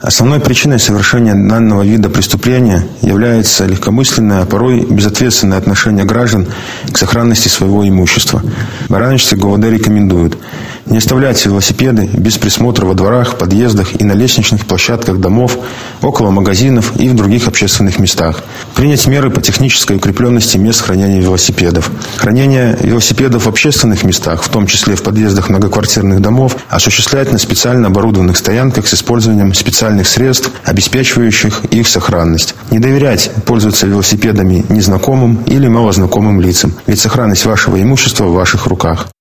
Основной причиной совершения данного вида преступления является легкомысленное, а порой безответственное отношение граждан к сохранности своего имущества. Барановичский ГУВД рекомендует не оставлять велосипеды без присмотра во дворах, подъездах и на лестничных площадках домов, около магазинов и в других общественных местах. Принять меры по технической укрепленности мест хранения велосипедов. Хранение велосипедов в общественных местах, в том числе в подъездах многоквартирных домов, осуществлять на специально оборудованных стоянках с использованием специальных средств, обеспечивающих их сохранность. Не доверять пользоваться велосипедами незнакомым или малознакомым лицам, ведь сохранность вашего имущества в ваших руках.